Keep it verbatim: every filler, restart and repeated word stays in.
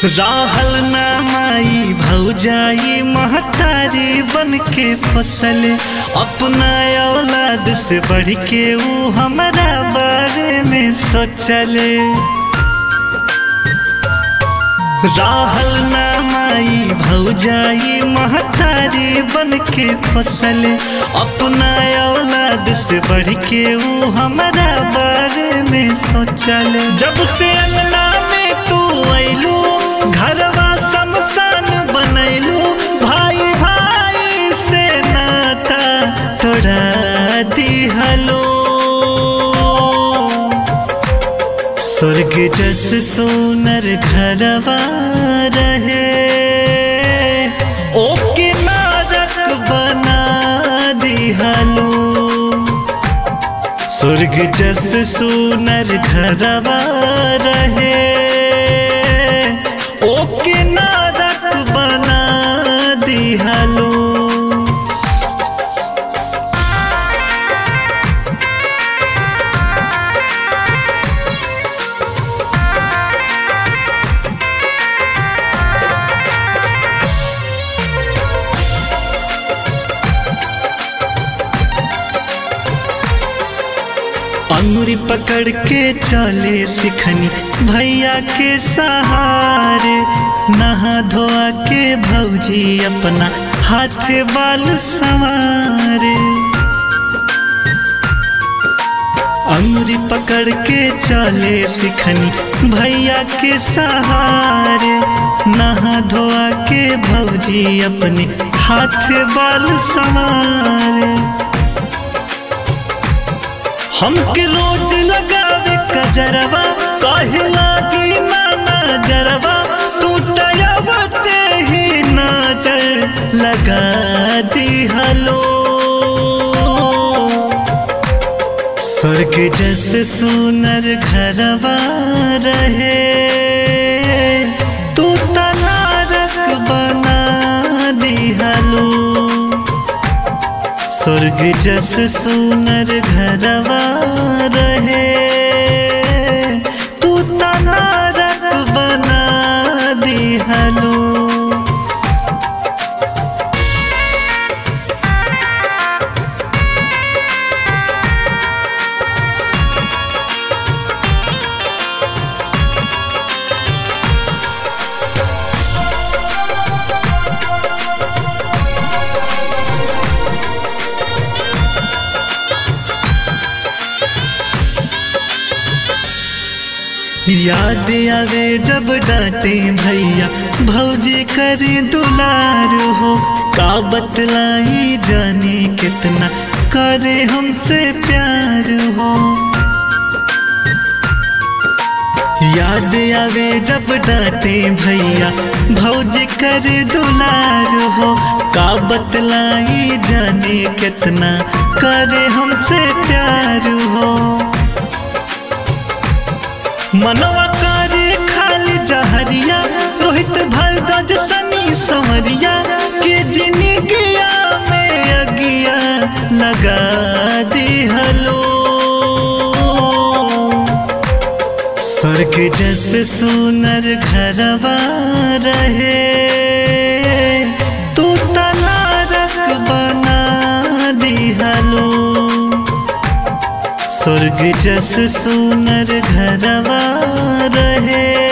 राहल ना माई भौजाई महतारी बन के फसल अपना औलाद से बढ़ के वो हमारा बारे में सोचले। राहल ना माई भौजाई महतारी बन के फसल अपना औलाद से बढ़ के वो हमारा बारे में सोचले। जब से अंगना में तू अइलू घरवा शमशान बनैलू, भाई भाई से नाता तोड़ा दिहलो। स्वर्ग जस सोनर घरवा रहे ओके नरक बना दिहलो। स्वर्ग जस सोनर घरवा रहे ओके नरक बना दिहलो। अंगुरी पकड़ के चले सिखनी भैया के सहारे, नहा धोआ के भौजी अपना हाथ बाल संवारे। अंगुरी पकड़ के चले सिखनी भैया के सहारे, नहा धोआ के भौजी अपने हाथ बाल संवारे। हमके रोज लगावे कजरवा काहे लागी ना नजरवा, तू तयवते ही नजर लगा दिहलो। स्वर्ग जस सुनर घरवा रहे तू त नरक बना दिहलो। स्वर्ग जस सुनर घरवा रहे तू त नरक बना दिहलो। याद आवे जब डांटे भैया भौजी करे दुलार हो, का बतलाई जाने कितना करे हमसे प्यार हो। याद आवे जब डांटे भैया भौजी करे दुलार हो, का बतलाई जाने कितना करे हमसे प्यार हो। मनवा करे खाली जहरिया रोहित भरद्वाज सनी संवरिया के जिंदगिया में अगिया लगा दिहलो। स्वर्ग जस सुनर घरवा रहे तू त नरक बना दिहलो। स्वर्ग जस सुनर घरवा रहे